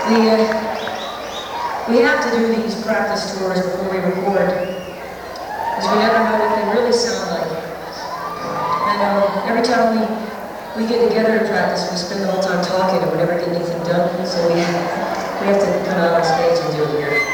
We, we have to do these practice tours before we record, because we never know what they really sound like. And every time we get together to practice, we spend the whole time talking and we never get anything done, so we have to come out on stage and do it here.